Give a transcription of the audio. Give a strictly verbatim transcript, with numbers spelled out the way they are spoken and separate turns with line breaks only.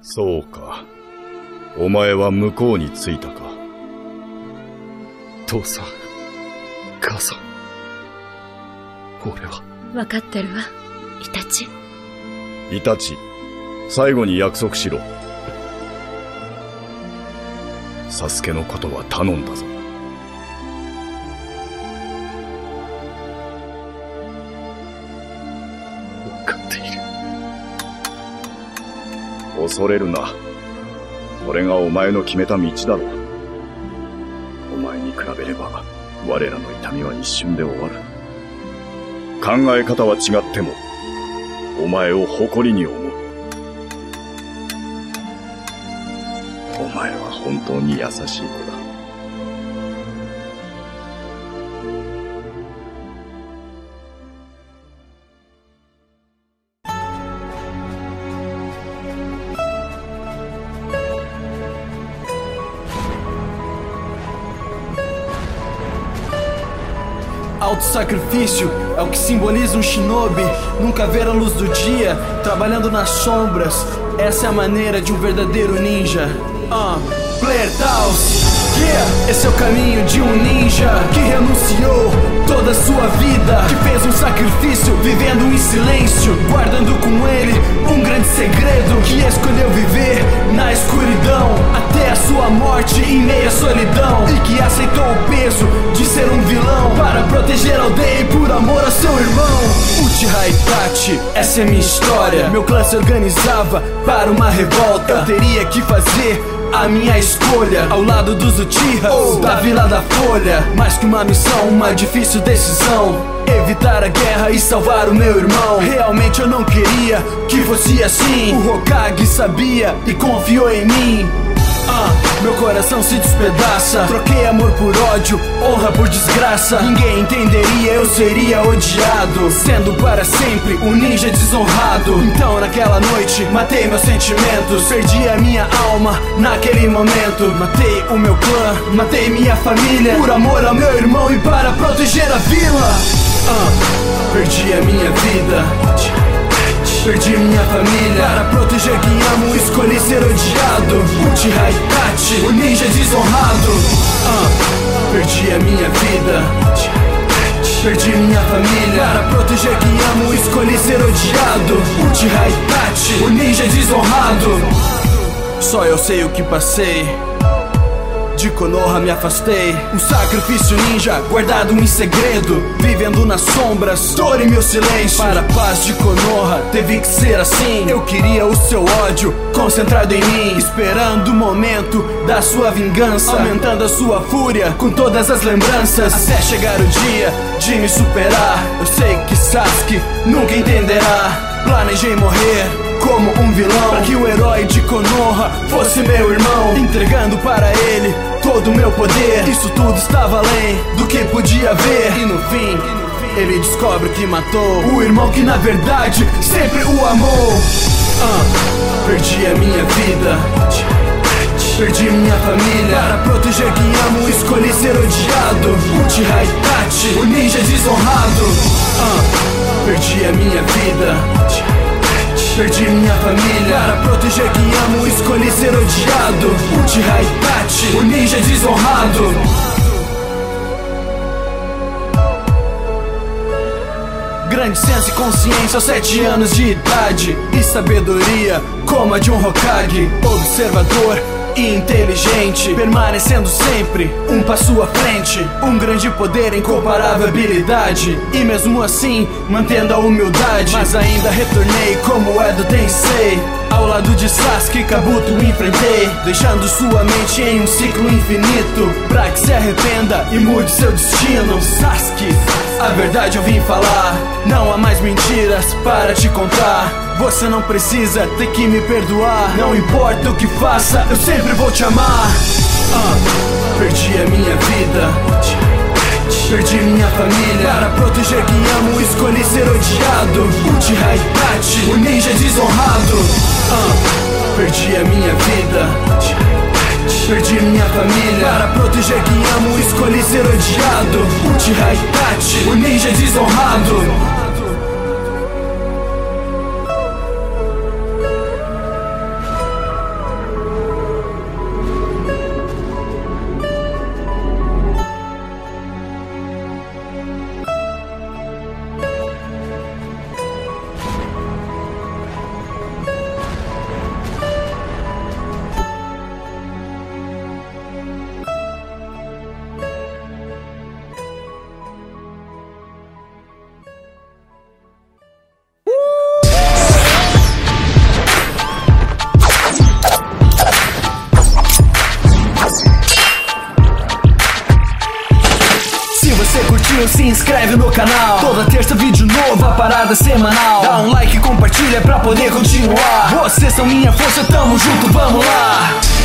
そうか。お前は向こうに着いたか。
父さん、母さん、俺は。
分かってるわ、イタチ。
イタチ、最後に約束しろ。サスケのことは頼んだぞ。
分かっている。
恐れるな。これがお前の決めた道だろう。お前に比べれば我らの痛みは一瞬で終わる。考え方は違ってもお前を誇りに思う。お前は本当に優しい子だ。
Auto-sacrifício é o que simboliza um shinobi. Nunca ver a luz do dia, trabalhando nas sombras. Essa é a maneira de um verdadeiro ninja. uh. Player Taos, yeah! Esse é o caminho de um ninja que renunciou toda a sua vida, que fez um sacrifício, vivendo em silêncio, guardando com ele um grande segredo, que escolheu viver na escuridão até a sua morte em meia solidão, e que aceitou o peso de ser um vilão para proteger a aldeia e por amor a seu irmão. Uchiha Itachi, essa é minha história. Meu clã se organizava para uma revolta. Eu teria que fazer a minha escolha ao lado dos Uchihas, oh, da Vila da Folha. Mais que uma missão, uma difícil decisão: evitar a guerra e salvar o meu irmão. Realmente eu não queria que fosse assim. O Hokage sabia e confiou em mim. Ah, meu coração se despedaça. Troquei amor por ódio, honra por desgraça. Ninguém entenderia, eu seria odiado, sendo para sempre um ninja desonrado. Então naquela noite matei meus sentimentos, perdi a minha alma naquele momento. Matei o meu clã, matei minha família, por amor ao meu irmão e para proteger a vila. ah, Perdi a minha vida, perdi minha família para proteger quem amo, escolhi ser odiado. Uchiha Itachi, o ninja desonrado. uh, Perdi a minha vida, perdi minha família para proteger quem amo, escolhi ser odiado. Uchiha Itachi, o ninja desonrado. Só eu sei o que passei. De Konoha me afastei, um sacrifício ninja guardado em segredo, vivendo nas sombras, dor em meu silêncio. Para a paz de Konoha teve que ser assim. Eu queria o seu ódio concentrado em mim, esperando o momento da sua vingança, aumentando a sua fúria com todas as lembranças, até chegar o dia de me superar. Eu sei que Sasuke nunca entenderá. Planejei morrer como um vilão, para que o herói de Konoha fosse meu irmão, entregando para ele todo o meu poder. Isso tudo estava além do que podia ver, e no fim ele descobre que matou o irmão que na verdade sempre o amou. uh, Perdi a minha vida, perdi minha família para proteger quem amo, escolhi ser odiado. Uchiha Itachi, o ninja desonrado. uh, Perdi a minha vida, perdi minha família para proteger quem amo, escolhi ser odiado. Uchiha Itachi, o ninja desonrado. Grande senso e consciência aos sete anos de idade, e sabedoria como a de um Hokage, observador e inteligente, permanecendo sempre um passo à frente, um grande poder, incomparável habilidade, e mesmo assim mantendo a humildade. Mas ainda retornei como Edo Tensei, ao lado de Sasuke, Kabuto enfrentei, deixando sua mente em um ciclo infinito, pra que se arrependa e mude seu destino. Sasuke, a verdade eu vim falar, não há mais mentiras para te contar. Você não precisa ter que me perdoar, não importa o que faça, eu sempre vou te amar. uh, Perdi a minha vida, perdi minha família para proteger quem amo, escolhi ser odiado. Uchiha Itachi, o ninja desonrado. uh, Perdi a minha vida, perdi minha família para proteger quem amo, escolhi ser odiado. Uchiha Itachi, o ninja desonrado. Toda terça vídeo novo, a parada semanal. Dá um like e compartilha pra poder continuar. Vocês são minha força, tamo junto, vamos lá.